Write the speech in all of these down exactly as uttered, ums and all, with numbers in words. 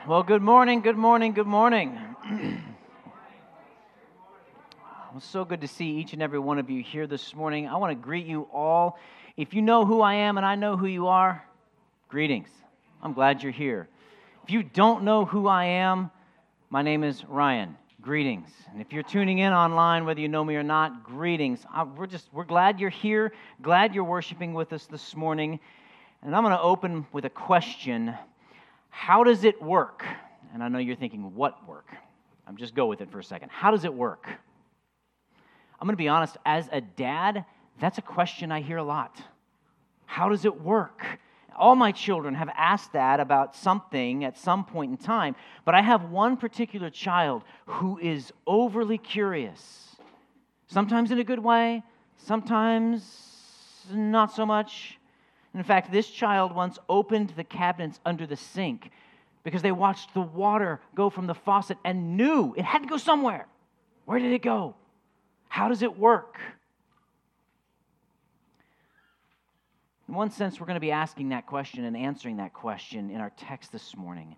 Well, good morning, good morning, good morning. It's so good to see each and every one of you here this morning. I want to greet you all. If you know who I am and I know who you are, greetings. I'm glad you're here. If you don't know who I am, my name is Ryan. Greetings. And if you're tuning in online, whether you know me or not, greetings. I, we're just we're glad you're here. Glad you're worshiping with us this morning. And I'm going to open with a question. How does it work? And I know you're thinking, what work? I'm just go with it for a second. How does it work? I'm going to be honest, as a dad, that's a question I hear a lot. How does it work? All my children have asked that about something at some point in time, but I have one particular child who is overly curious. Sometimes in a good way, sometimes not so much. In fact, this child once opened the cabinets under the sink because they watched the water go from the faucet and knew it had to go somewhere. Where did it go? How does it work? In one sense, we're going to be asking that question and answering that question in our text this morning.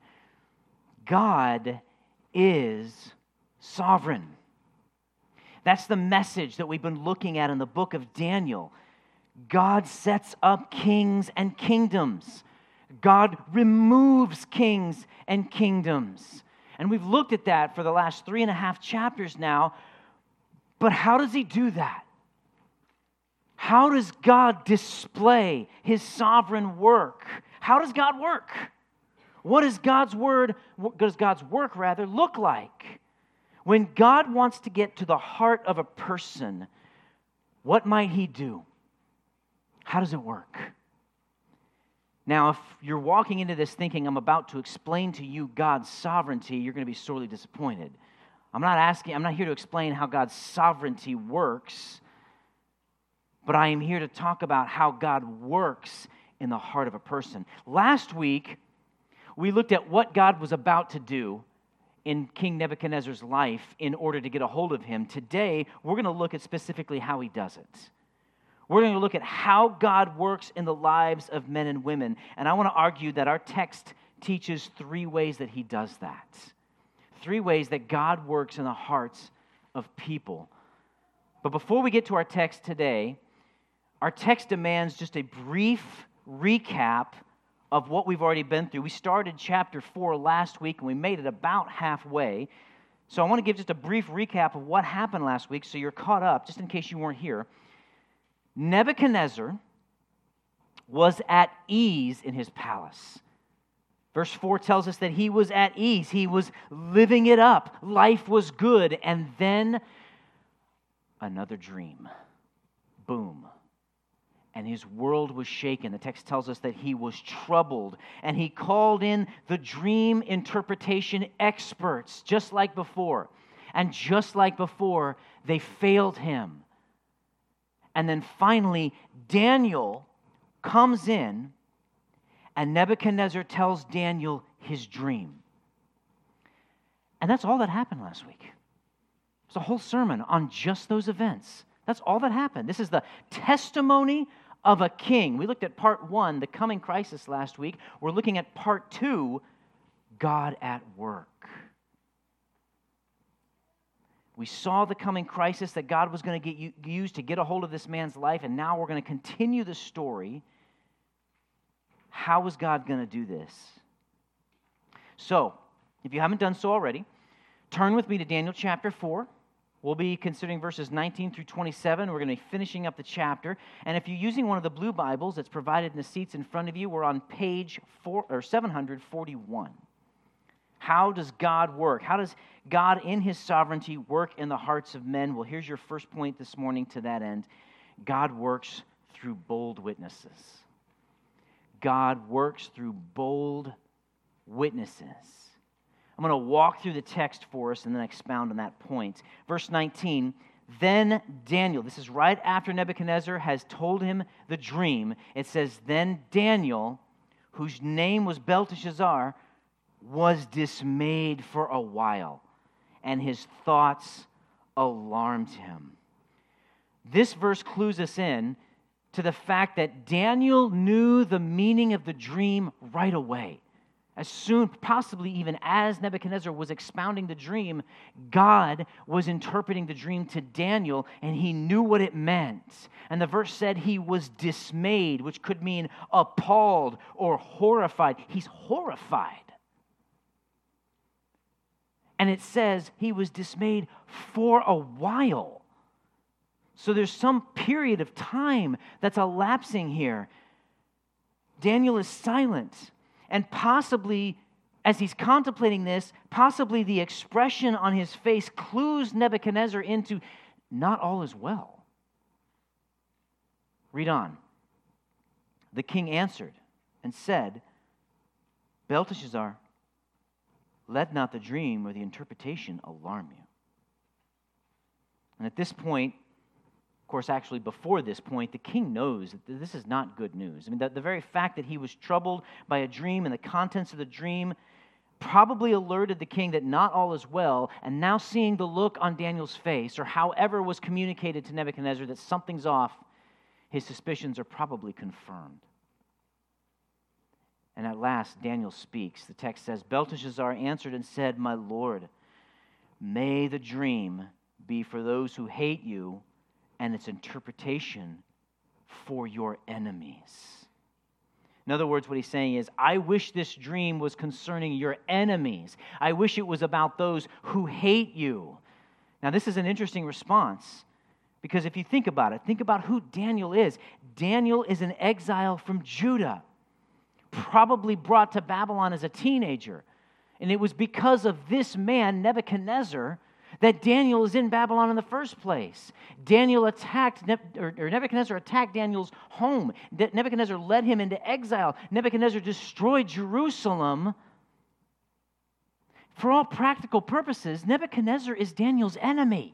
God is sovereign. That's the message that we've been looking at in the book of Daniel. God sets up kings and kingdoms. God removes kings and kingdoms. And we've looked at that for the last three and a half chapters now. But how does he do that? How does God display his sovereign work? How does God work? What does God's word, what does God's work rather look like? When God wants to get to the heart of a person, what might he do? How does it work? Now, if you're walking into this thinking I'm about to explain to you God's sovereignty, you're going to be sorely disappointed. I'm not asking, I'm not here to explain how God's sovereignty works, but I am here to talk about how God works in the heart of a person. Last week, we looked at what God was about to do in King Nebuchadnezzar's life in order to get a hold of him. Today, we're going to look at specifically how he does it. We're going to look at how God works in the lives of men and women. And I want to argue that our text teaches three ways that he does that. Three ways that God works in the hearts of people. But before we get to our text today, our text demands just a brief recap of what we've already been through. We started chapter four last week, and we made it about halfway. So I want to give just a brief recap of what happened last week so you're caught up, just in case you weren't here. Nebuchadnezzar was at ease in his palace. Verse four tells us that he was at ease. He was living it up. Life was good. And then another dream. Boom. And his world was shaken. The text tells us that he was troubled. And he called in the dream interpretation experts, just like before. And just like before, they failed him. And then finally, Daniel comes in, and Nebuchadnezzar tells Daniel his dream. And that's all that happened last week. It's a whole sermon on just those events. That's all that happened. This is the testimony of a king. We looked at part one, the coming crisis last week. We're looking at part two, God at work. We saw the coming crisis that God was going to get used to get a hold of this man's life, and now we're going to continue the story. How was God going to do this? So, if you haven't done so already, turn with me to Daniel chapter four. We'll be considering verses nineteen through twenty-seven. We're going to be finishing up the chapter. And if you're using one of the blue Bibles that's provided in the seats in front of you, we're on page four, or seven forty-one. How does God work? How does God in his sovereignty work in the hearts of men? Well, here's your first point this morning to that end. God works through bold witnesses. God works through bold witnesses. I'm going to walk through the text for us and then expound on that point. Verse nineteen, then Daniel, this is right after Nebuchadnezzar has told him the dream. It says, then Daniel, whose name was Belteshazzar, was dismayed for a while, and his thoughts alarmed him. This verse clues us in to the fact that Daniel knew the meaning of the dream right away. As soon, possibly even as Nebuchadnezzar was expounding the dream, God was interpreting the dream to Daniel, and he knew what it meant. And the verse said he was dismayed, which could mean appalled or horrified. He's horrified. And it says he was dismayed for a while. So there's some period of time that's elapsing here. Daniel is silent. And possibly, as he's contemplating this, possibly the expression on his face clues Nebuchadnezzar into not all is well. Read on. The king answered and said, Belteshazzar, let not the dream or the interpretation alarm you. And at this point, of course, actually before this point, the king knows that this is not good news. I mean, the, the very fact that he was troubled by a dream and the contents of the dream probably alerted the king that not all is well, and now seeing the look on Daniel's face, or however was communicated to Nebuchadnezzar that something's off, his suspicions are probably confirmed. And at last, Daniel speaks. The text says, Belteshazzar answered and said, My Lord, may the dream be for those who hate you, and its interpretation for your enemies. In other words, what he's saying is, I wish this dream was concerning your enemies. I wish it was about those who hate you. Now, this is an interesting response, because if you think about it, think about who Daniel is. Daniel is an exile from Judah, probably brought to Babylon as a teenager. And it was because of this man, Nebuchadnezzar, that Daniel is in Babylon in the first place. Daniel attacked, or Nebuchadnezzar attacked Daniel's home. Nebuchadnezzar led him into exile. Nebuchadnezzar destroyed Jerusalem. For all practical purposes, Nebuchadnezzar is Daniel's enemy.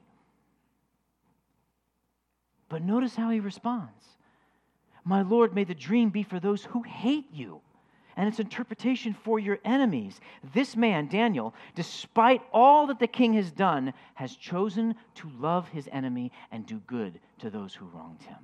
But notice how he responds. My Lord, may the dream be for those who hate you, and its interpretation for your enemies. This man, Daniel, despite all that the king has done, has chosen to love his enemy and do good to those who wronged him.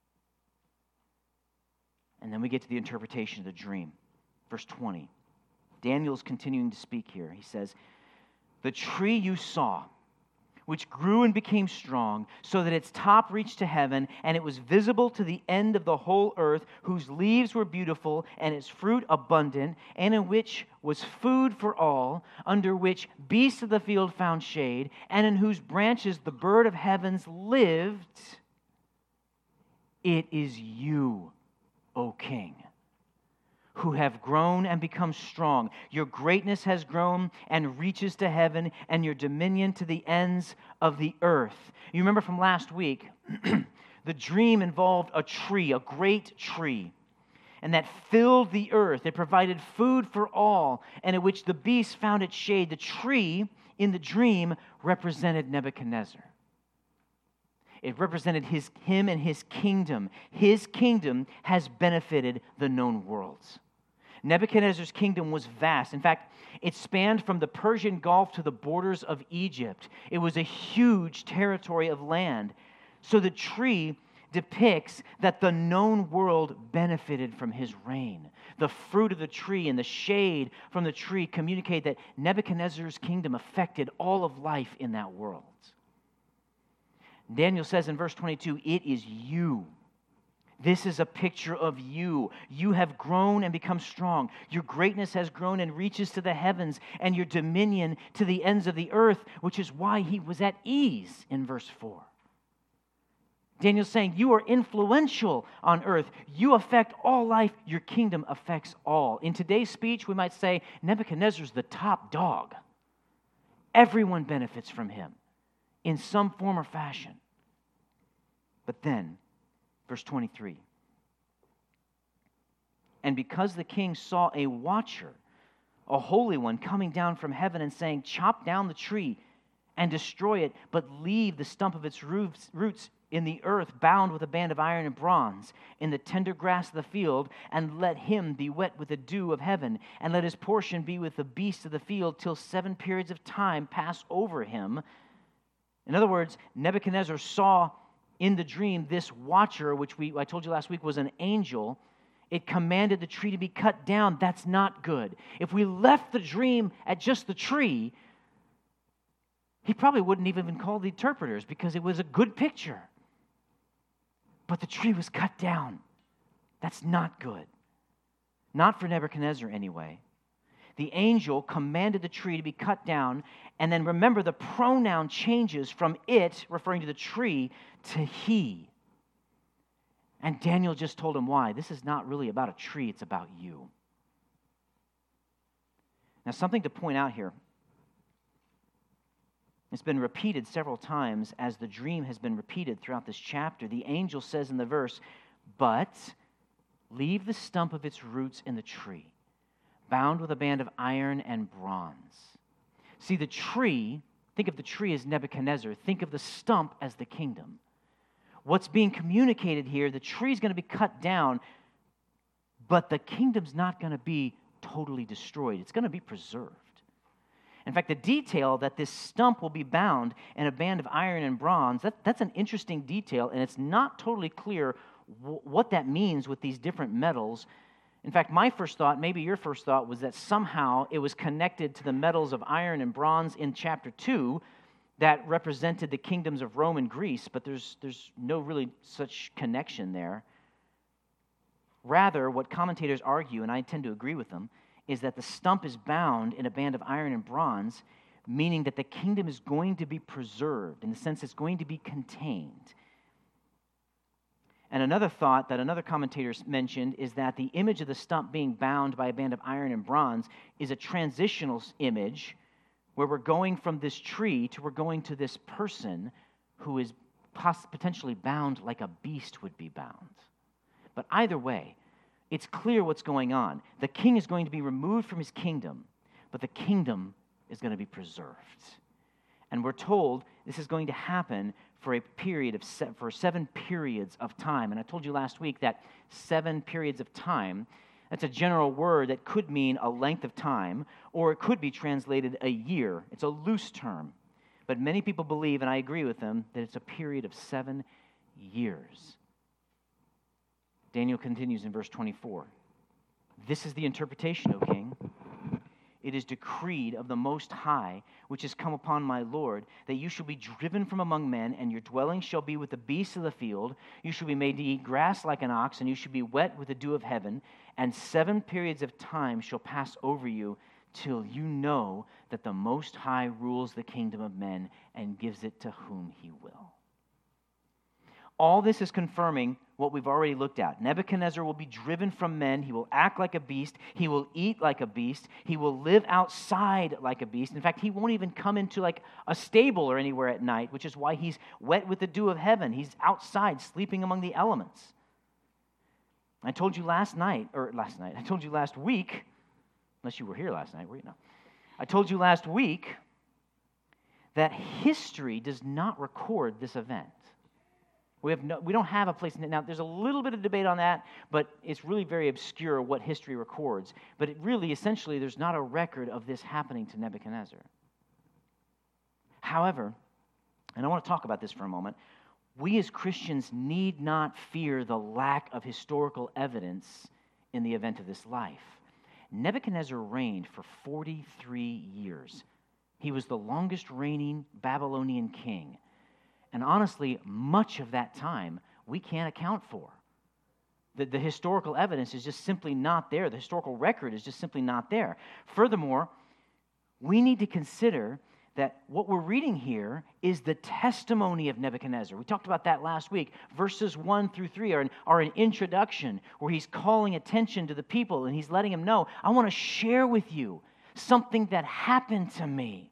And then we get to the interpretation of the dream. Verse twenty. Daniel's continuing to speak here. He says, the tree you saw, which grew and became strong, so that its top reached to heaven, and it was visible to the end of the whole earth, whose leaves were beautiful, and its fruit abundant, and in which was food for all, under which beasts of the field found shade, and in whose branches the bird of heavens lived. It is you, O king, who have grown and become strong. Your greatness has grown and reaches to heaven, and your dominion to the ends of the earth. You remember from last week, the dream involved a tree, a great tree, and that filled the earth. It provided food for all, and in which the beasts found its shade. The tree in the dream represented Nebuchadnezzar. It represented his, him and his kingdom. His kingdom has benefited the known worlds. Nebuchadnezzar's kingdom was vast. In fact, it spanned from the Persian Gulf to the borders of Egypt. It was a huge territory of land. So the tree depicts that the known world benefited from his reign. The fruit of the tree and the shade from the tree communicate that Nebuchadnezzar's kingdom affected all of life in that world. Daniel says in verse twenty-two, it is you. This is a picture of you. You have grown and become strong. Your greatness has grown and reaches to the heavens, and your dominion to the ends of the earth, which is why he was at ease in verse four. Daniel's saying, you are influential on earth. You affect all life. Your kingdom affects all. In today's speech, we might say, Nebuchadnezzar's the top dog. Everyone benefits from him in some form or fashion. But then, verse twenty-three, and because the king saw a watcher, a holy one, coming down from heaven and saying, chop down the tree and destroy it, but leave the stump of its roots, roots in the earth, bound with a band of iron and bronze, in the tender grass of the field, and let him be wet with the dew of heaven, and let his portion be with the beasts of the field, till seven periods of time pass over him. In other words, Nebuchadnezzar saw in the dream this watcher, which we I told you last week was an angel. It commanded the tree to be cut down. That's not good. If we left the dream at just the tree, he probably wouldn't even call the interpreters because it was a good picture. But the tree was cut down. That's not good. Not for Nebuchadnezzar anyway. The angel commanded the tree to be cut down, and then remember the pronoun changes from it, referring to the tree, to he. And Daniel just told him why. This is not really about a tree, it's about you. Now, something to point out here. It's been repeated several times as the dream has been repeated throughout this chapter. The angel says in the verse, but leave the stump of its roots in the tree, bound with a band of iron and bronze. See, the tree, think of the tree as Nebuchadnezzar. Think of the stump as the kingdom. What's being communicated here, the tree is going to be cut down, but the kingdom's not going to be totally destroyed. It's going to be preserved. In fact, the detail that this stump will be bound in a band of iron and bronze, that, that's an interesting detail, and it's not totally clear w- what that means with these different metals. In fact, my first thought, maybe your first thought, was that somehow it was connected to the metals of iron and bronze in chapter two that represented the kingdoms of Rome and Greece, but there's, there's no really such connection there. Rather, what commentators argue, and I tend to agree with them, is that the stump is bound in a band of iron and bronze, meaning that the kingdom is going to be preserved, in the sense it's going to be contained. And another thought that another commentator mentioned is that the image of the stump being bound by a band of iron and bronze is a transitional image where we're going from this tree to we're going to this person who is poss- potentially bound like a beast would be bound. But either way, it's clear what's going on. The king is going to be removed from his kingdom, but the kingdom is going to be preserved. And we're told this is going to happen for a period of se- for seven periods of time. And I told you last week that seven periods of time, that's a general word that could mean a length of time, or it could be translated a year. It's a loose term. But many people believe, and I agree with them, that it's a period of seven years. Daniel continues in verse twenty-four. This is the interpretation, O king. It is decreed of the Most High, which has come upon my Lord, that you shall be driven from among men, and your dwelling shall be with the beasts of the field. You shall be made to eat grass like an ox, and you shall be wet with the dew of heaven. And seven periods of time shall pass over you, till you know that the Most High rules the kingdom of men and gives it to whom he will. All this is confirming what we've already looked at. Nebuchadnezzar will be driven from men. He will act like a beast. He will eat like a beast. He will live outside like a beast. In fact, he won't even come into like a stable or anywhere at night, which is why he's wet with the dew of heaven. He's outside, sleeping among the elements. I told you last night, or last night, I told you last week, unless you were here last night, were you? No. I told you last week that history does not record this event. We have no, we don't have a place in it. Now, there's a little bit of debate on that, but it's really very obscure what history records. But it really, essentially, there's not a record of this happening to Nebuchadnezzar. However, and I want to talk about this for a moment, we as Christians need not fear the lack of historical evidence in the event of this life. Nebuchadnezzar reigned for forty-three years. He was the longest reigning Babylonian king. And honestly, much of that time we can't account for. The, the historical evidence is just simply not there. The historical record is just simply not there. Furthermore, we need to consider that what we're reading here is the testimony of Nebuchadnezzar. We talked about that last week. Verses one through three are an, are an introduction where he's calling attention to the people and he's letting them know, I want to share with you something that happened to me.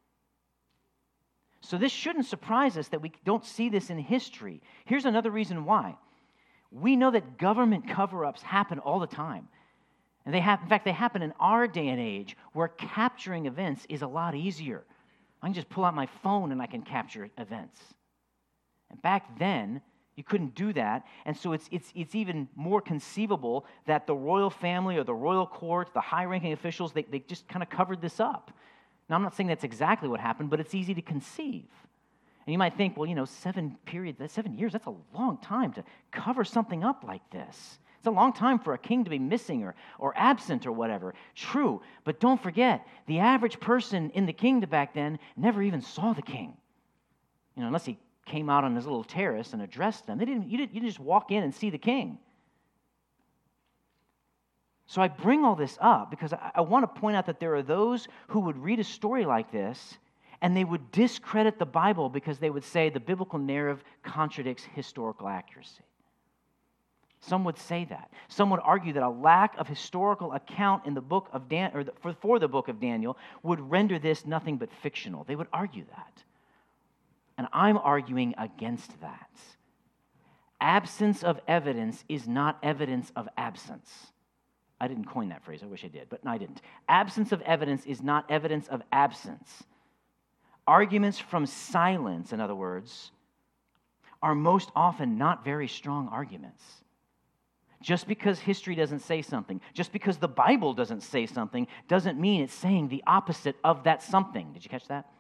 So this shouldn't surprise us that we don't see this in history. Here's another reason why. We know that government cover-ups happen all the time. And they have, in fact, they happen in our day and age where capturing events is a lot easier. I can just pull out my phone and I can capture events. And back then, you couldn't do that. And so it's, it's, it's even more conceivable that the royal family or the royal court, the high-ranking officials, they, they just kind of covered this up. Now, I'm not saying that's exactly what happened, but it's easy to conceive. And you might think, well, you know, seven periods, that's seven years, that's a long time to cover something up like this. It's a long time for a king to be missing or, or absent or whatever. True, but don't forget, the average person in the kingdom back then never even saw the king. You know, unless he came out on his little terrace and addressed them. They didn't, you, didn't, you didn't just walk in and see the king. So I bring all this up because I, I want to point out that there are those who would read a story like this and they would discredit the Bible because they would say the biblical narrative contradicts historical accuracy. Some would say that. Some would argue that a lack of historical account in the book of Dan, or the, for, for the book of Daniel would render this nothing but fictional. They would argue that. And I'm arguing against that. Absence of evidence is not evidence of absence. I didn't coin that phrase. I wish I did, but no, I didn't. Absence of evidence is not evidence of absence. Arguments from silence, in other words, are most often not very strong arguments. Just because history doesn't say something, just because the Bible doesn't say something, doesn't mean it's saying the opposite of that something. Did you catch that?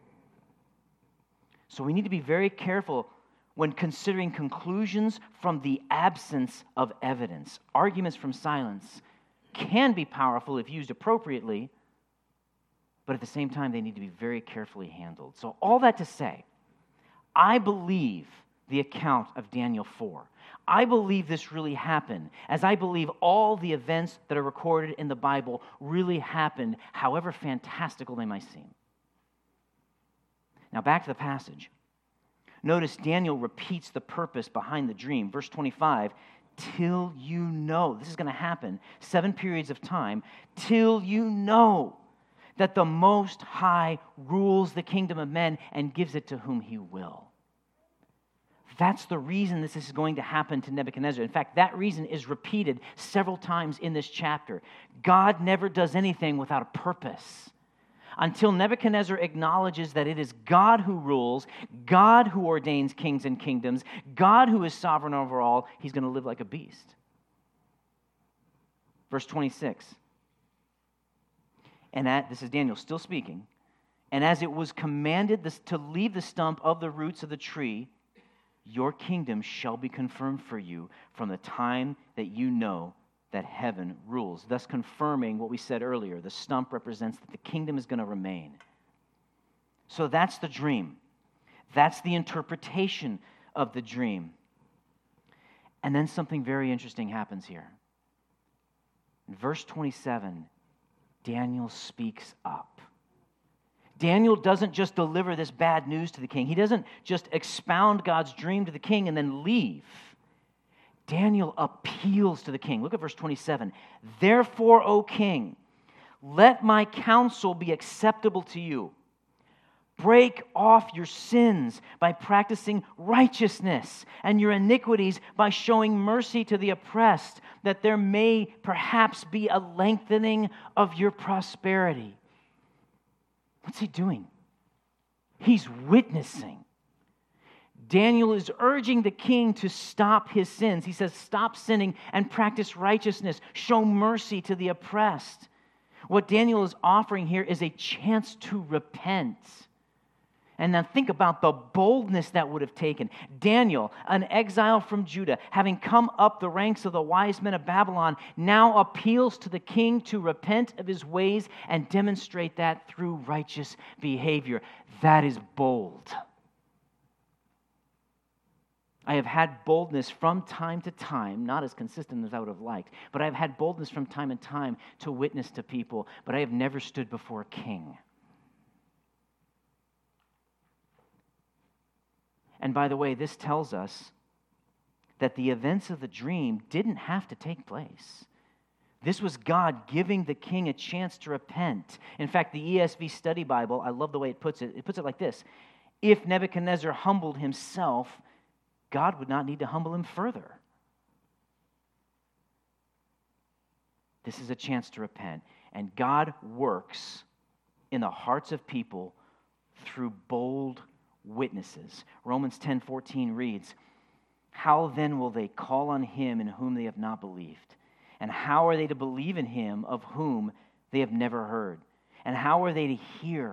So we need to be very careful when considering conclusions from the absence of evidence. Arguments from silence can be powerful if used appropriately, but at the same time, they need to be very carefully handled. So all that to say, I believe the account of Daniel four. I believe this really happened, as I believe all the events that are recorded in the Bible really happened, however fantastical they might seem. Now back to the passage. Notice Daniel repeats the purpose behind the dream. Verse twenty-five, till you know, this is going to happen, seven periods of time, till you know that the Most High rules the kingdom of men and gives it to whom he will. That's the reason this is going to happen to Nebuchadnezzar. In fact, that reason is repeated several times in this chapter. God never does anything without a purpose. Until Nebuchadnezzar acknowledges that it is God who rules, God who ordains kings and kingdoms, God who is sovereign over all, he's going to live like a beast. Verse twenty-six. And at, this is Daniel still speaking, and as it was commanded this, to leave the stump of the roots of the tree, your kingdom shall be confirmed for you from the time that you know that heaven rules, thus confirming what we said earlier. The stump represents that the kingdom is going to remain. So that's the dream. That's the interpretation of the dream. And then something very interesting happens here. In verse twenty-seven, Daniel speaks up. Daniel doesn't just deliver this bad news to the king. He doesn't just expound God's dream to the king and then leave. Daniel appeals to the king. Look at verse twenty-seven. Therefore, O king, let my counsel be acceptable to you. Break off your sins by practicing righteousness and your iniquities by showing mercy to the oppressed, that there may perhaps be a lengthening of your prosperity. What's he doing? He's witnessing. Daniel is urging the king to stop his sins. He says, stop sinning and practice righteousness. Show mercy to the oppressed. What Daniel is offering here is a chance to repent. And now think about the boldness that would have taken. Daniel, an exile from Judah, having come up the ranks of the wise men of Babylon, now appeals to the king to repent of his ways and demonstrate that through righteous behavior. That is bold. I have had boldness from time to time, not as consistent as I would have liked, but I have had boldness from time to time to witness to people, but I have never stood before a king. And by the way, this tells us that the events of the dream didn't have to take place. This was God giving the king a chance to repent. In fact, the E S V Study Bible, I love the way it puts it. It puts it like this. If Nebuchadnezzar humbled himself, God would not need to humble him further. This is a chance to repent. And God works in the hearts of people through bold witnesses. Romans ten fourteen reads, how then will they call on him in whom they have not believed? And how are they to believe in him of whom they have never heard? And how are they to hear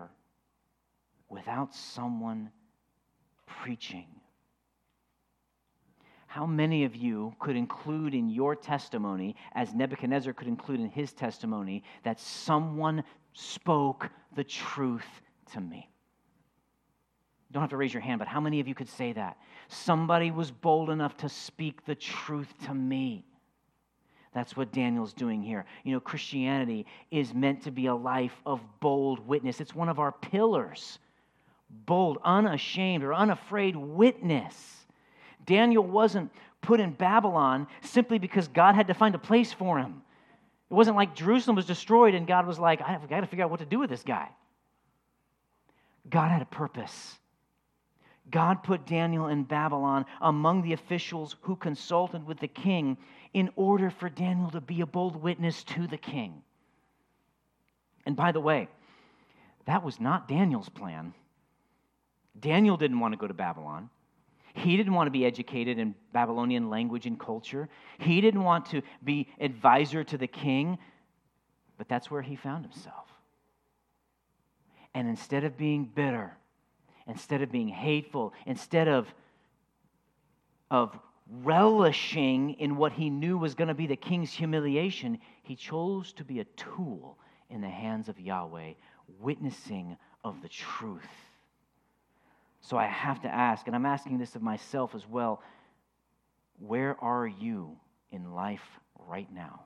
without someone preaching? How many of you could include in your testimony, as Nebuchadnezzar could include in his testimony, that someone spoke the truth to me? You don't have to raise your hand, but how many of you could say that? Somebody was bold enough to speak the truth to me. That's what Daniel's doing here. You know, Christianity is meant to be a life of bold witness. It's one of our pillars. Bold, unashamed, or unafraid witness. Daniel wasn't put in Babylon simply because God had to find a place for him. It wasn't like Jerusalem was destroyed and God was like, I've got to figure out what to do with this guy. God had a purpose. God put Daniel in Babylon among the officials who consulted with the king in order for Daniel to be a bold witness to the king. And by the way, that was not Daniel's plan. Daniel didn't want to go to Babylon. He didn't want to be educated in Babylonian language and culture. He didn't want to be advisor to the king, but that's where he found himself. And instead of being bitter, instead of being hateful, instead of, of relishing in what he knew was going to be the king's humiliation, he chose to be a tool in the hands of Yahweh, witnessing of the truth. So I have to ask, and I'm asking this of myself as well, where are you in life right now?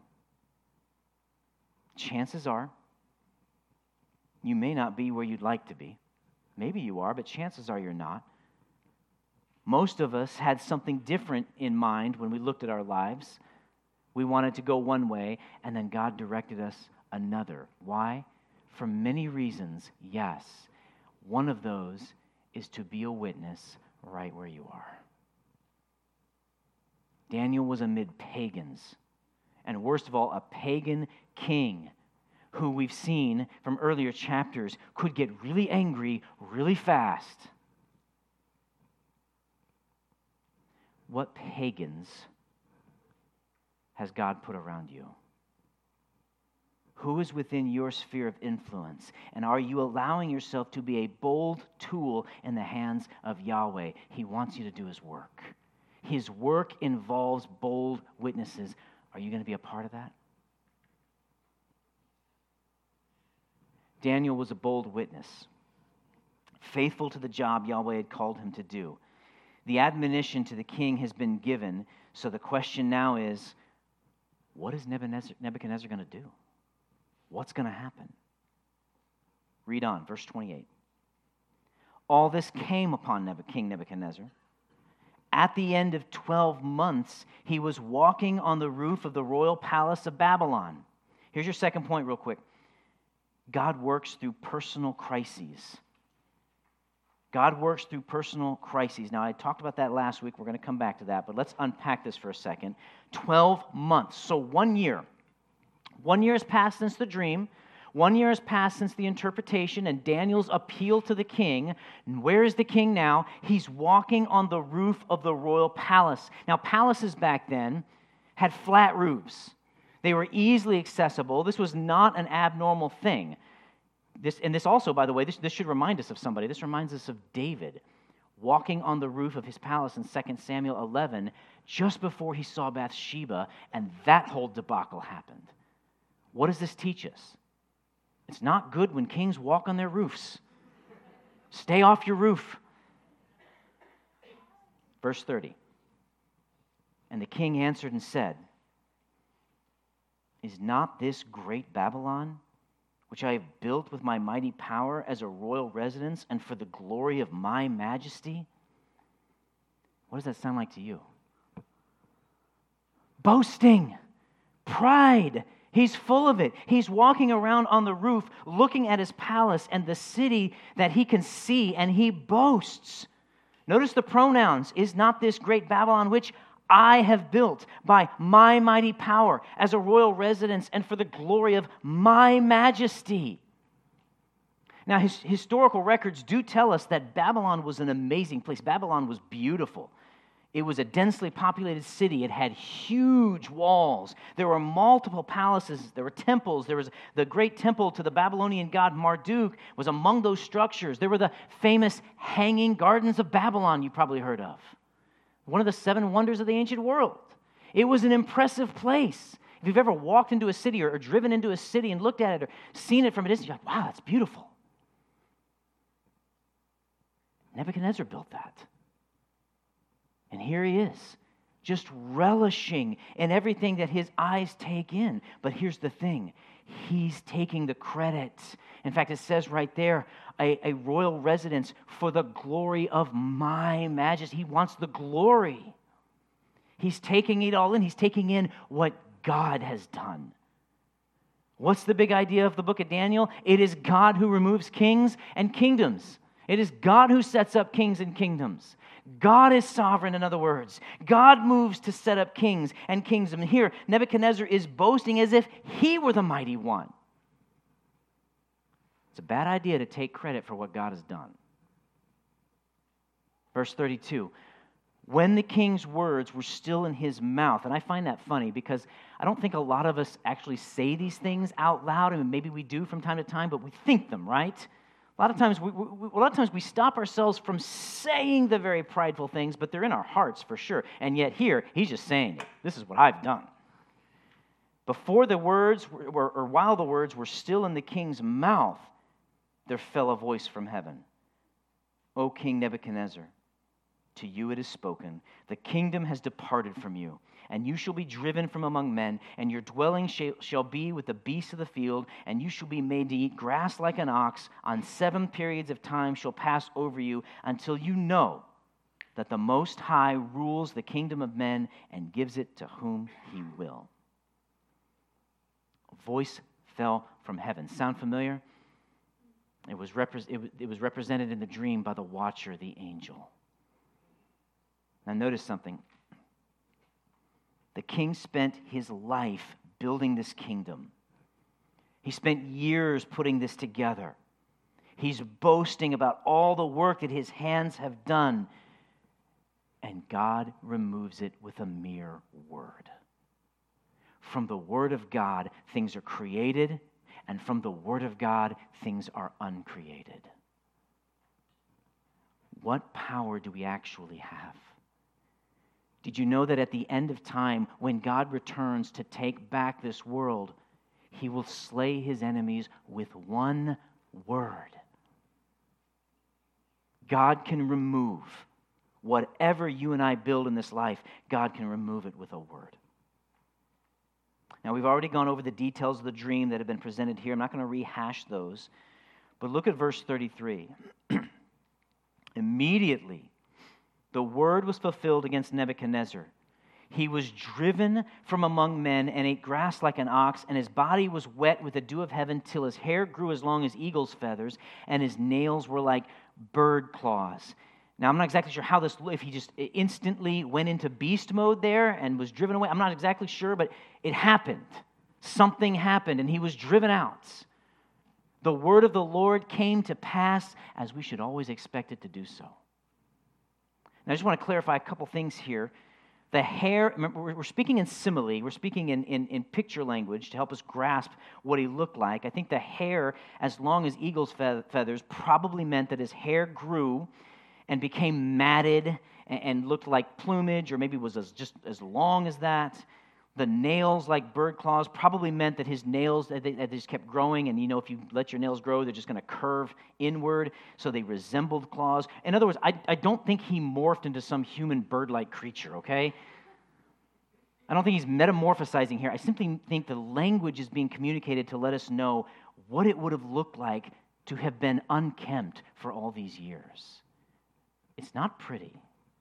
Chances are you may not be where you'd like to be. Maybe you are, but chances are you're not. Most of us had something different in mind when we looked at our lives. We wanted to go one way, and then God directed us another. Why? For many reasons, yes. One of those is to be a witness right where you are. Daniel was amid pagans, and worst of all, a pagan king who we've seen from earlier chapters could get really angry really fast. What pagans has God put around you? Who is within your sphere of influence? And are you allowing yourself to be a bold tool in the hands of Yahweh? He wants you to do His work. His work involves bold witnesses. Are you going to be a part of that? Daniel was a bold witness, faithful to the job Yahweh had called him to do. The admonition to the king has been given, so the question now is, what is Nebuchadnezzar, Nebuchadnezzar going to do? What's going to happen? Read on, verse twenty-eight. All this came upon King Nebuchadnezzar. At the end of twelve months, he was walking on the roof of the royal palace of Babylon. Here's your second point real quick. God works through personal crises. God works through personal crises. Now, I talked about that last week. We're going to come back to that, but let's unpack this for a second. twelve months, so one year. One year has passed since the dream. One year has passed since the interpretation and Daniel's appeal to the king. And where is the king now? He's walking on the roof of the royal palace. Now, palaces back then had flat roofs. They were easily accessible. This was not an abnormal thing. This, and this also, by the way, this, this should remind us of somebody. This reminds us of David walking on the roof of his palace in Second Samuel eleven just before he saw Bathsheba, and that whole debacle happened. What does this teach us? It's not good when kings walk on their roofs. Stay off your roof. Verse thirty. And the king answered and said, is not this great Babylon, which I have built with my mighty power as a royal residence and for the glory of my majesty? What does that sound like to you? Boasting, pride. He's full of it. He's walking around on the roof looking at his palace and the city that he can see, and he boasts. Notice the pronouns. Is not this great Babylon which I have built by my mighty power as a royal residence and for the glory of my majesty? Now, his historical records do tell us that Babylon was an amazing place. Babylon was beautiful. It was a densely populated city. It had huge walls. There were multiple palaces. There were temples. There was the great temple to the Babylonian god Marduk was among those structures. There were the famous Hanging Gardens of Babylon you probably heard of. one of the seven wonders of the ancient world. It was an impressive place. If you've ever walked into a city or, or driven into a city and looked at it or seen it from a distance, you're like, wow, that's beautiful. Nebuchadnezzar built that. And here he is, just relishing in everything that his eyes take in. But here's the thing, he's taking the credit. In fact, it says right there, a, a royal residence for the glory of my majesty. He wants the glory. He's taking it all in. He's taking in what God has done. What's the big idea of the book of Daniel? It is God who removes kings and kingdoms. It is God who sets up kings and kingdoms. God is sovereign, in other words. God moves to set up kings and kingdoms. And here, Nebuchadnezzar is boasting as if he were the mighty one. It's a bad idea to take credit for what God has done. Verse thirty-two, when the king's words were still in his mouth, and I find that funny because I don't think a lot of us actually say these things out loud, and maybe we do from time to time, but we think them, right? A lot of times we, we, a lot of times we stop ourselves from saying the very prideful things, but they're in our hearts for sure. And yet here, he's just saying it. This is what I've done. Before the words, were, or while the words were still in the king's mouth, there fell a voice from heaven. O King Nebuchadnezzar, to you it is spoken, the kingdom has departed from you, and you shall be driven from among men, and your dwelling shall, shall be with the beasts of the field, and you shall be made to eat grass like an ox. On seven periods of time shall pass over you, until you know that the Most High rules the kingdom of men and gives it to whom he will. A voice fell from heaven. Sound familiar? It was, repre- it, was, it was represented in the dream by the watcher, the angel. Now notice something. The king spent his life building this kingdom. He spent years putting this together. He's boasting about all the work that his hands have done. And God removes it with a mere word. From the word of God, things are created, and from the word of God, things are uncreated. What power do we actually have? Did you know that at the end of time, when God returns to take back this world, he will slay his enemies with one word? God can remove whatever you and I build in this life, God can remove it with a word. Now, we've already gone over the details of the dream that have been presented here. I'm not going to rehash those. But look at verse thirty-three. Immediately, the word was fulfilled against Nebuchadnezzar. He was driven from among men and ate grass like an ox, and his body was wet with the dew of heaven till his hair grew as long as eagle's feathers, and his nails were like bird claws. Now, I'm not exactly sure how this, if he just instantly went into beast mode there and was driven away. I'm not exactly sure, but it happened. Something happened, and he was driven out. The word of the Lord came to pass as we should always expect it to do so. Now, I just want to clarify a couple things here. The hair, remember, we're speaking in simile, we're speaking in, in, in picture language to help us grasp what he looked like. I think the hair, as long as eagle's fe- feathers, probably meant that his hair grew and became matted and, and looked like plumage, or maybe was as, just as long as that. The nails, like bird claws, probably meant that his nails, that they, that they just kept growing, and you know, if you let your nails grow, they're just going to curve inward, so they resembled claws. In other words, I, I don't think he morphed into some human bird-like creature, okay? I don't think he's metamorphosizing here. I simply think the language is being communicated to let us know what it would have looked like to have been unkempt for all these years. It's not pretty.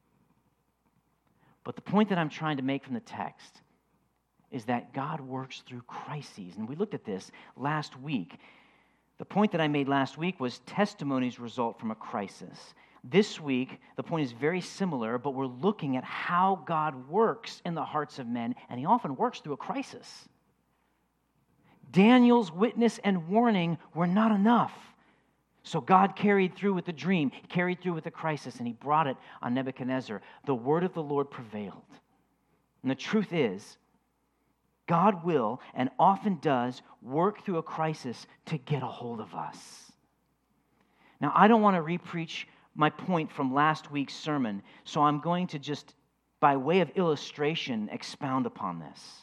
But the point that I'm trying to make from the text is that God works through crises. And we looked at this last week. The point that I made last week was testimonies result from a crisis. This week, the point is very similar, but we're looking at how God works in the hearts of men, and he often works through a crisis. Daniel's witness and warning were not enough. So God carried through with the dream, he carried through with the crisis, and he brought it on Nebuchadnezzar. The word of the Lord prevailed. And the truth is, God will, and often does, work through a crisis to get a hold of us. Now, I don't want to repreach my point from last week's sermon, so I'm going to just by way of illustration, expound upon this.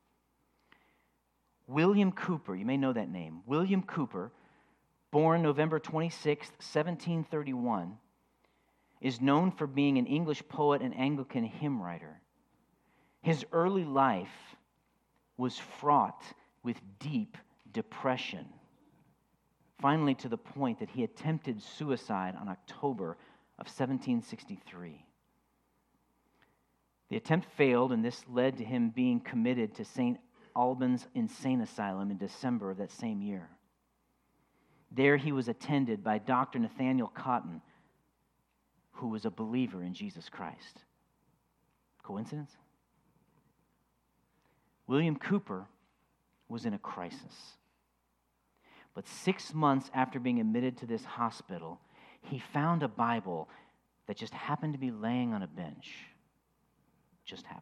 William Cowper, you may know that name. William Cowper, born November twenty-sixth, seventeen thirty-one, is known for being an English poet and Anglican hymn writer. His early life was fraught with deep depression, finally to the point that he attempted suicide on October of seventeen sixty-three. The attempt failed, and this led to him being committed to Saint Albans Insane Asylum in December of that same year. There he was attended by Doctor Nathaniel Cotton, who was a believer in Jesus Christ. Coincidence? William Cowper was in a crisis. But six months after being admitted to this hospital, he found a Bible that just happened to be laying on a bench. Just happened.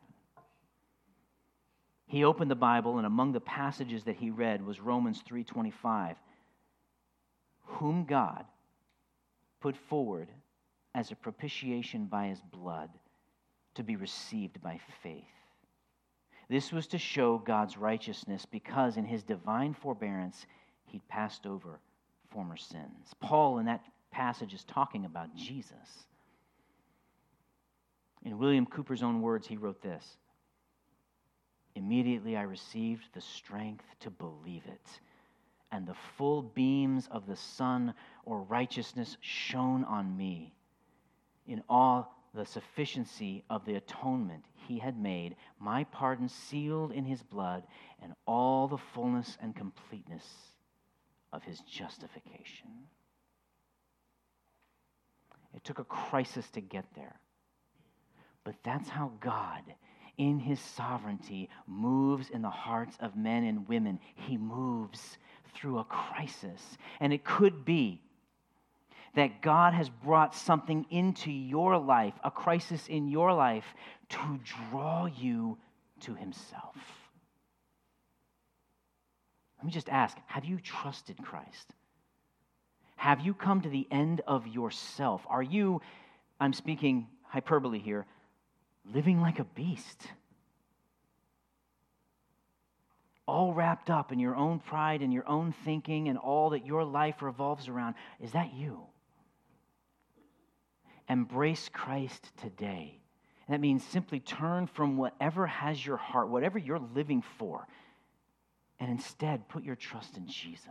He opened the Bible, and among the passages that he read was Romans three twenty-five, whom God put forward as a propitiation by his blood to be received by faith. This was to show God's righteousness because in his divine forbearance he'd passed over former sins. Paul in that passage is talking about Jesus. In William Cowper's own words, he wrote this: immediately I received the strength to believe it, and the full beams of the sun or righteousness shone on me. In all the sufficiency of the atonement he had made, my pardon sealed in his blood, and all the fullness and completeness of his justification. It took a crisis to get there. But that's how God, in his sovereignty, moves in the hearts of men and women. He moves through a crisis. And it could be that God has brought something into your life, a crisis in your life, to draw you to himself. Let me just ask, have you trusted Christ? Have you come to the end of yourself? Are you, I'm speaking hyperbole here, living like a beast? All wrapped up in your own pride and your own thinking and all that your life revolves around. Is that you? Embrace Christ today. And that means simply turn from whatever has your heart, whatever you're living for, and instead put your trust in Jesus.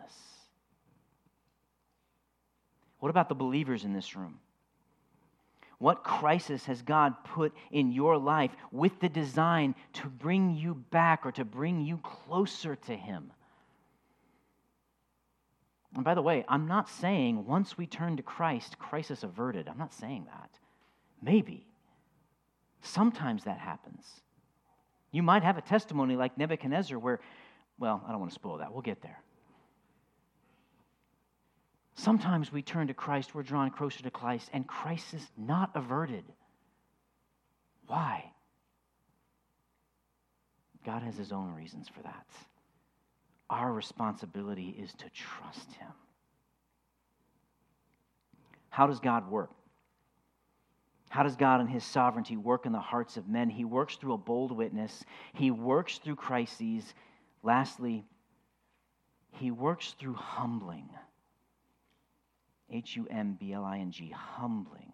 What about the believers in this room? What crisis has God put in your life with the design to bring you back or to bring you closer to him? And by the way, I'm not saying once we turn to Christ, crisis averted. I'm not saying that. Maybe. Sometimes that happens. You might have a testimony like Nebuchadnezzar where, well, I don't want to spoil that. We'll get there. Sometimes we turn to Christ, we're drawn closer to Christ, and crisis not averted. Why? God has his own reasons for that. Our responsibility is to trust him. How does God work? How does God in his sovereignty work in the hearts of men? He works through a bold witness. He works through crises. Lastly, he works through humbling. H U M B L I N G, humbling.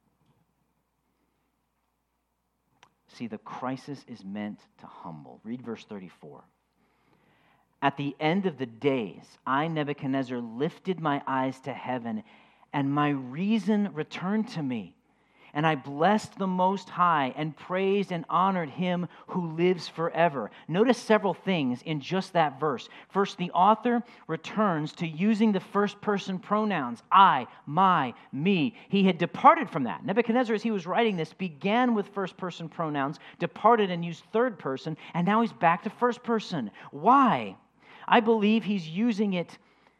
See, the crisis is meant to humble. Read verse thirty-four. At the end of the days, I, Nebuchadnezzar, lifted my eyes to heaven, and my reason returned to me. And I blessed the Most High and praised and honored him who lives forever. Notice several things in just that verse. First, the author returns to using the first-person pronouns, I, my, me. He had departed from that. Nebuchadnezzar, as he was writing this, began with first-person pronouns, departed and used third person, and now he's back to first person. Why? I believe he's using it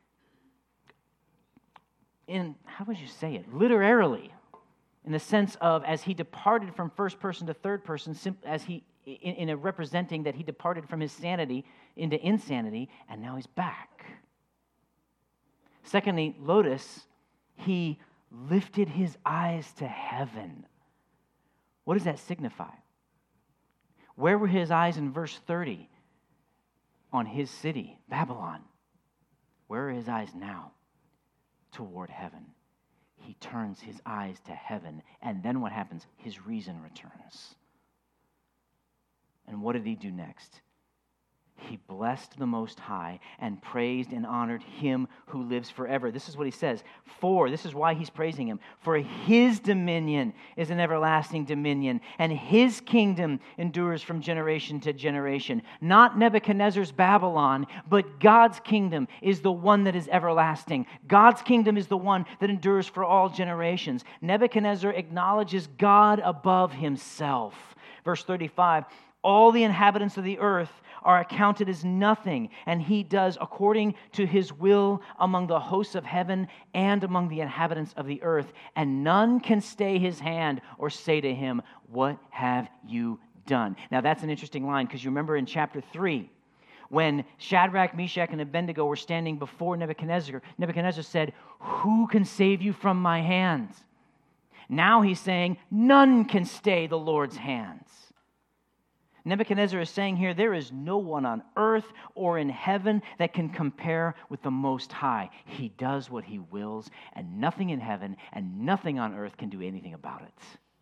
in, how would you say it, literally. In the sense of, as he departed from first person to third person, as he in, in a representing that he departed from his sanity into insanity, and now he's back. Secondly, notice he lifted his eyes to heaven. What does that signify? Where were his eyes in verse thirty? On his city, Babylon. Where are his eyes now? Toward heaven. He turns his eyes to heaven, and then what happens? His reason returns. And what did he do next? He blessed the Most High and praised and honored him who lives forever. This is what he says. For, this is why he's praising him. For his dominion is an everlasting dominion, and his kingdom endures from generation to generation. Not Nebuchadnezzar's Babylon, but God's kingdom is the one that is everlasting. God's kingdom is the one that endures for all generations. Nebuchadnezzar acknowledges God above himself. Verse thirty-five, all the inhabitants of the earth are accounted as nothing, and he does according to his will among the hosts of heaven and among the inhabitants of the earth, and none can stay his hand or say to him, what have you done? Now that's an interesting line, because you remember in chapter three, when Shadrach, Meshach, and Abednego were standing before Nebuchadnezzar, Nebuchadnezzar said, who can save you from my hands? Now he's saying, none can stay the Lord's hands. Nebuchadnezzar is saying here, there is no one on earth or in heaven that can compare with the Most High. He does what he wills, and nothing in heaven and nothing on earth can do anything about it.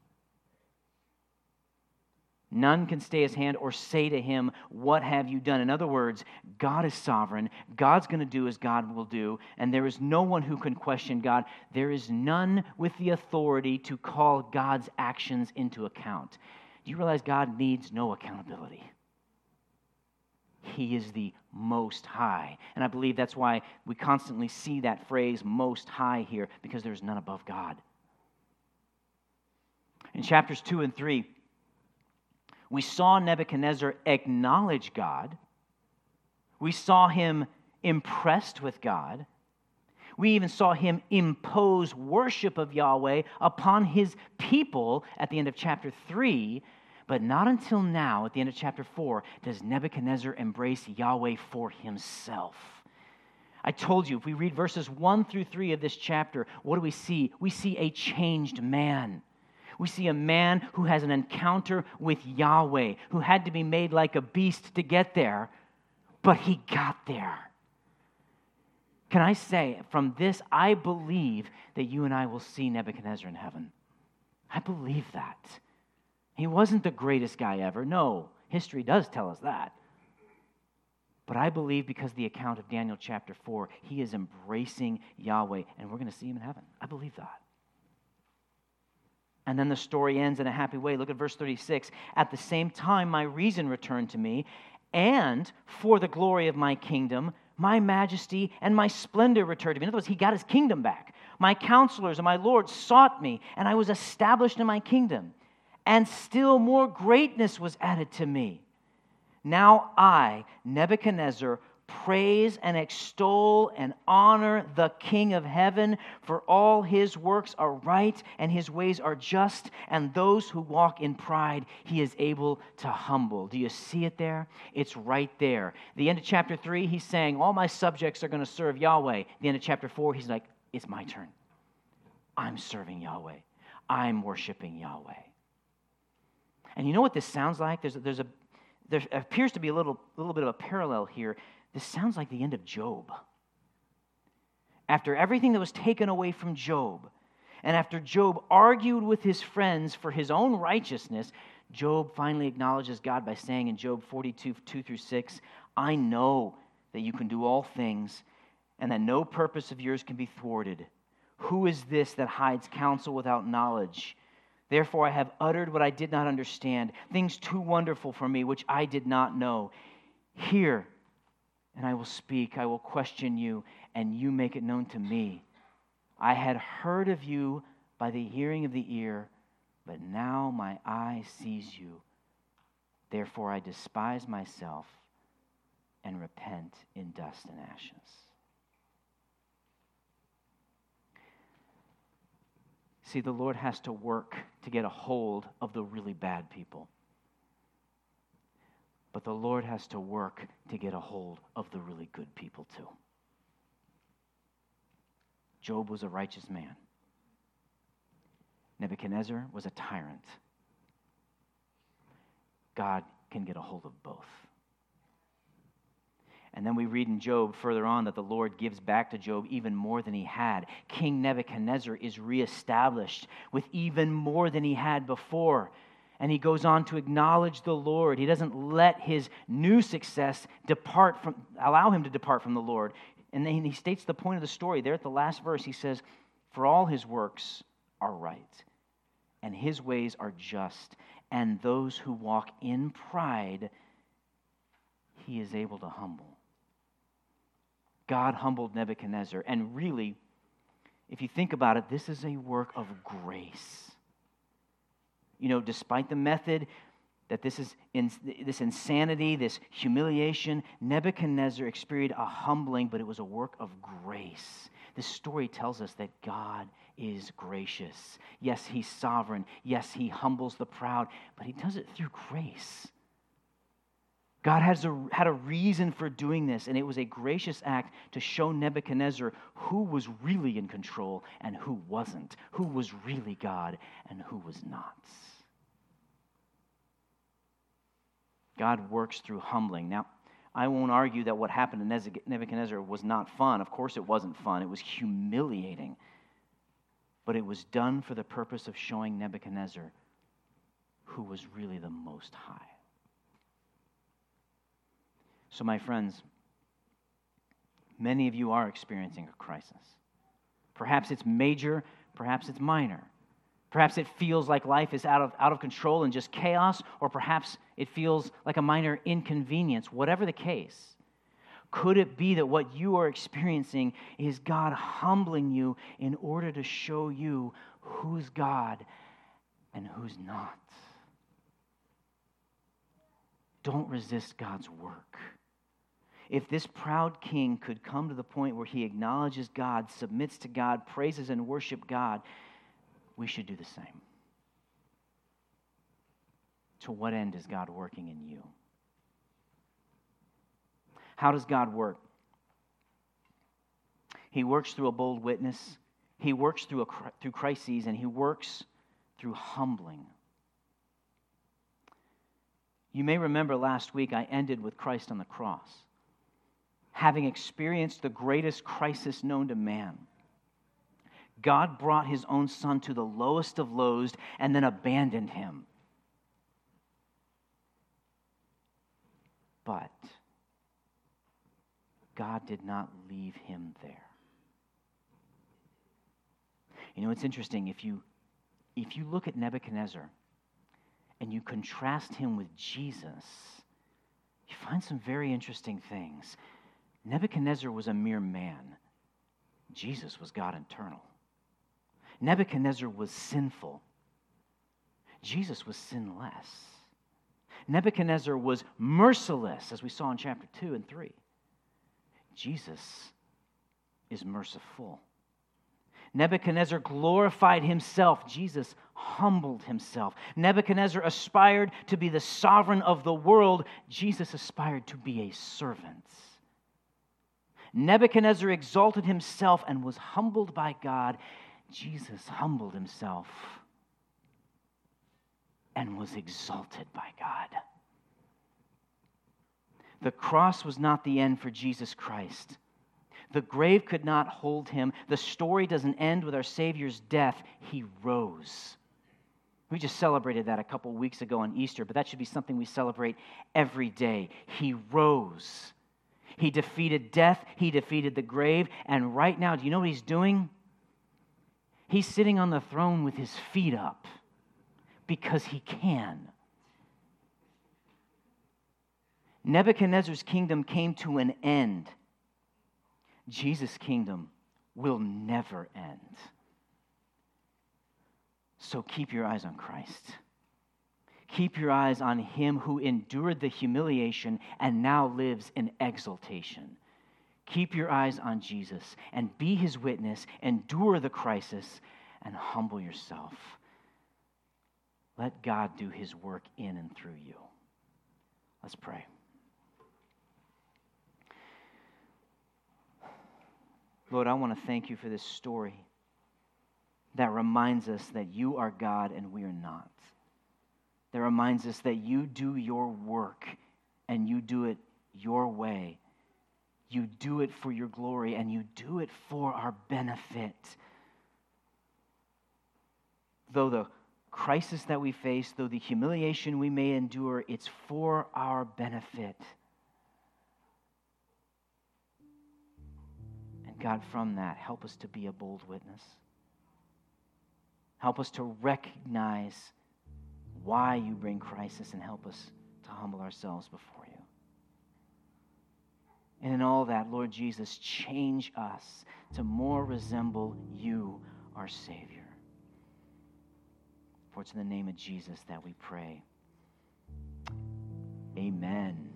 None can stay his hand or say to him, what have you done? In other words, God is sovereign. God's going to do as God will do, and there is no one who can question God. There is none with the authority to call God's actions into account. Do you realize God needs no accountability? He is the Most High. And I believe that's why we constantly see that phrase, Most High, here, because there's none above God. In chapters two and three, we saw Nebuchadnezzar acknowledge God. We saw him impressed with God. We even saw him impose worship of Yahweh upon his people at the end of chapter three, but not until now, at the end of chapter four, does Nebuchadnezzar embrace Yahweh for himself. I told you, if we read verses one through three of this chapter, what do we see? We see a changed man. We see a man who has an encounter with Yahweh, who had to be made like a beast to get there, but he got there. Can I say, from this, I believe that you and I will see Nebuchadnezzar in heaven. I believe that. He wasn't the greatest guy ever. No, history does tell us that. But I believe because the account of Daniel chapter four, he is embracing Yahweh, and we're going to see him in heaven. I believe that. And then the story ends in a happy way. Look at verse thirty-six. At the same time, my reason returned to me, and for the glory of my kingdom, my majesty and my splendor returned to me. In other words, he got his kingdom back. My counselors and my lords sought me, and I was established in my kingdom. And still more greatness was added to me. Now I, Nebuchadnezzar, praise and extol and honor the King of heaven, for all his works are right and his ways are just, and those who walk in pride he is able to humble. Do you see it there? It's right there. The end of chapter three, he's saying, all my subjects are going to serve Yahweh. The end of chapter four, he's like, it's my turn. I'm serving Yahweh. I'm worshiping Yahweh. And you know what this sounds like? There's a, there's a there appears to be a little, little bit of a parallel here. This sounds like the end of Job. After everything that was taken away from Job, and after Job argued with his friends for his own righteousness, Job finally acknowledges God by saying in Job forty-two, two through six, I know that you can do all things, and that no purpose of yours can be thwarted. Who is this that hides counsel without knowledge? Therefore I have uttered what I did not understand, things too wonderful for me, which I did not know. Hear, and I will speak, I will question you, and you make it known to me. I had heard of you by the hearing of the ear, but now my eye sees you. Therefore I despise myself and repent in dust and ashes. See, the Lord has to work to get a hold of the really bad people. But the Lord has to work to get a hold of the really good people too. Job was a righteous man. Nebuchadnezzar was a tyrant. God can get a hold of both. And then we read in Job further on that the Lord gives back to Job even more than he had. King Nebuchadnezzar is reestablished with even more than he had before. And he goes on to acknowledge the Lord. He doesn't let his new success depart from, allow him to depart from the Lord. And then he states the point of the story. There at the last verse, he says, "For all his works are right, and his ways are just, and those who walk in pride, he is able to humble." God humbled Nebuchadnezzar. And really, if you think about it, this is a work of grace. You know, despite the method that this is in, this insanity, this humiliation, Nebuchadnezzar experienced a humbling, but it was a work of grace. This story tells us that God is gracious. Yes, he's sovereign. Yes, he humbles the proud, but he does it through grace. God has a, had a reason for doing this, and it was a gracious act to show Nebuchadnezzar who was really in control and who wasn't, who was really God and who was not. God works through humbling. Now, I won't argue that what happened to Nebuchadnezzar was not fun. Of course it wasn't fun. It was humiliating. But it was done for the purpose of showing Nebuchadnezzar who was really the Most High. So, my friends, many of you are experiencing a crisis. Perhaps it's major, perhaps it's minor. Perhaps it feels like life is out of, out of control and just chaos, or perhaps it feels like a minor inconvenience. Whatever the case, could it be that what you are experiencing is God humbling you in order to show you who's God and who's not? Don't resist God's work. If this proud king could come to the point where he acknowledges God, submits to God, praises and worships God, we should do the same. To what end is God working in you? How does God work? He works through a bold witness. He works through a, through crises, and he works through humbling. You may remember last week I ended with Christ on the cross. Having experienced the greatest crisis known to man, God brought his own son to the lowest of lows and then abandoned him. But God did not leave him there. You know, it's interesting. If you, if you look at Nebuchadnezzar and you contrast him with Jesus, you find some very interesting things. Nebuchadnezzar was a mere man. Jesus was God eternal. Nebuchadnezzar was sinful. Jesus was sinless. Nebuchadnezzar was merciless, as we saw in chapter two and three. Jesus is merciful. Nebuchadnezzar glorified himself. Jesus humbled himself. Nebuchadnezzar aspired to be the sovereign of the world. Jesus aspired to be a servant. Nebuchadnezzar exalted himself and was humbled by God. Jesus humbled himself and was exalted by God. The cross was not the end for Jesus Christ. The grave could not hold him. The story doesn't end with our Savior's death. He rose. We just celebrated that a couple weeks ago on Easter, but that should be something we celebrate every day. He rose. He defeated death. He defeated the grave. And right now, do you know what he's doing? He's sitting on the throne with his feet up because he can. Nebuchadnezzar's kingdom came to an end. Jesus' kingdom will never end. So keep your eyes on Christ. Keep your eyes on him who endured the humiliation and now lives in exaltation. Keep your eyes on Jesus and be his witness, endure the crisis, and humble yourself. Let God do his work in and through you. Let's pray. Lord, I want to thank you for this story that reminds us that you are God and we are not. that reminds us that you do your work and you do it your way. You do it for your glory and you do it for our benefit. Though the crisis that we face, though the humiliation we may endure, it's for our benefit. And God, from that, help us to be a bold witness. Help us to recognize why you bring crisis and help us to humble ourselves before you. And in all that, Lord Jesus, change us to more resemble you, our Savior. For it's in the name of Jesus that we pray. Amen.